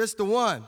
This the one.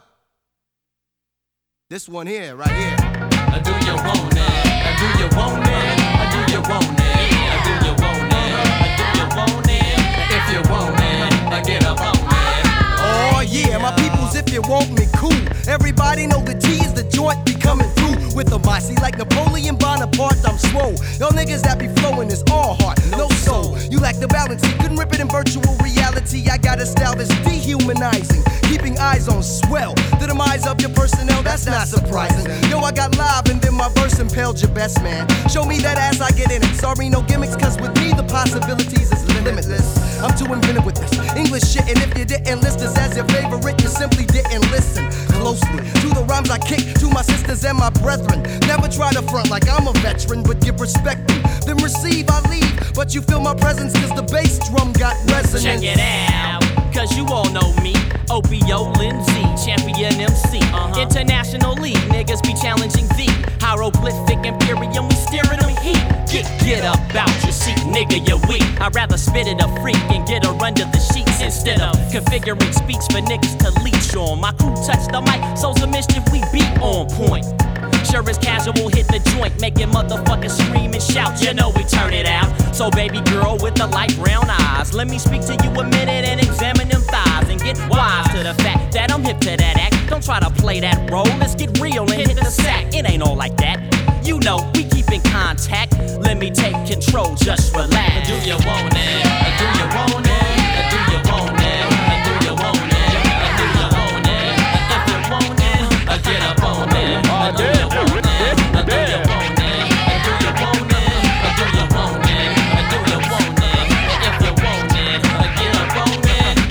This one here, right here. Do you want it? Do you want it? Do you want it? Do you want it? Do you want it? If you want it, get up on it. Oh yeah, my peoples, if you want me, cool. Everybody know the T is the joint be coming through with a mossy like Napoleon Bonaparte. I'm swole. Y'all niggas that be flowing is all heart, no soul. You lack the balance, you couldn't rip it in virtual reality. I got a style that's dehumanizing, keeping eyes on swell. The demise of your personnel, that's not surprising. Yo, I got live and then my verse impelled your best man. Show me that ass, I get in it. Sorry, no gimmicks, cause with me the possibilities is limitless. I'm too inventive with this English shit, and if you didn't list this as your favorite, you simply didn't listen closely to the rhymes I kick to my sisters and my brethren. Never try to front like I'm a veteran, but give respect them, then receive, I leave. But you feel my presence cause the bass drum got resonance. Check it out, cause you all know me, Opio Lindsay, champion MC, International League, niggas be challenging thee. Hieroglyphic Imperium, we steering them heat. Get up out your seat, nigga, you're weak. I'd rather spit it a freak and get her under the sheets instead of configuring speech for niggas to leech on. My crew touch the mic, souls of mischief, we beat on point. Sure as casual, hit the joint, making motherfuckers scream and shout. You know we turn it out. So baby girl with the light brown eyes, let me speak to you a minute and examine them thighs and get wise to the fact that I'm hip to that act. Don't try to play that role, let's get real and hit the sack. It ain't all like that. You know we keep in contact. Let me take control, just relax. Do you want it? Do you want it? Do you want it? Do you want it? Do you want it? If you want it, get up on it. Do you want it? Do you want it? Do you want it? Do you want it? Do you want it? If you want it, get up on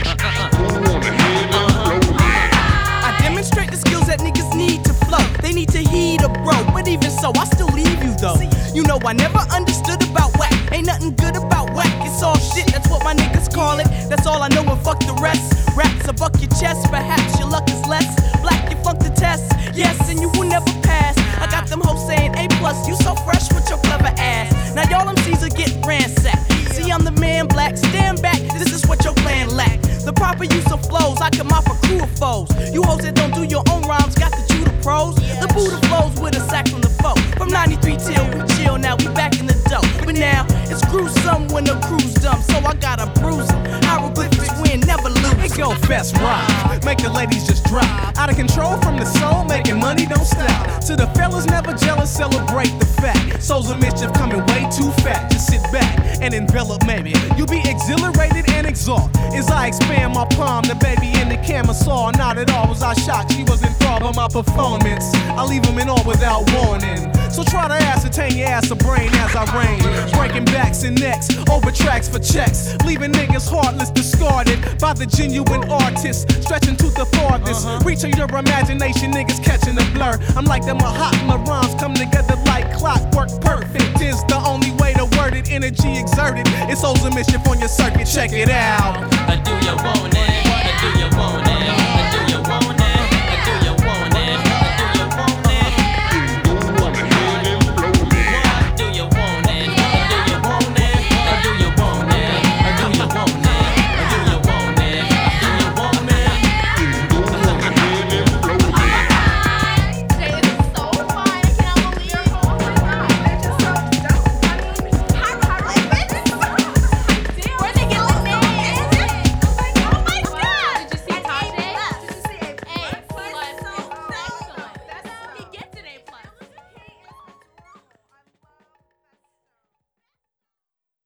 it. I demonstrate the skills that niggas need to flow. They need to heed a bro, but even so, I still leave you though. You know I never understood about whack. Ain't nothing good about whack. It's all shit, that's what my niggas call it. That's all I know and fuck the rest. Raps will buck your chest, perhaps your luck is less. Black, you flunk the test, yes, and you will never pass. I got them hoes saying A+, you so fresh with your clever ass. Now y'all MCs will get ransacked. See, I'm the man black, stand back, this is what your plan lack. The proper use of flows, I come off a crew of foes. You hoes that don't do your own rhymes, got the Judah pros. The Buddha flows with a sack from the foe. From 93 till we chill, now we back in the dough. But now, it's gruesome when the crew's dumb, so I gotta bruise them. Hieroglyphics win, never lose. It go fast rock, make the ladies just drop. Out of control from the soul, making money don't stop. To the fellas never jealous, celebrate the fact. Souls of mischief coming way too fat. Just sit back and envelop maybe. You'll be exhilarated and exalt. As I expand my palm, the baby in the camera saw. Not at all was I shocked, she was enthralled by my performance. I leave them in awe without warning. So try to ascertain your ass a brain as I reign. Breaking backs and necks, over tracks for checks. Leaving niggas heartless, discarded by the genuine artist. Stretching to the farthest, reaching your imagination, niggas catching a blur. I'm like them Mahatma rhymes come together like clockwork. Perfect is the only way to word it. Energy exerted, it's souls of mischief on your circuit. Check it out. Do you want it? Do you want it?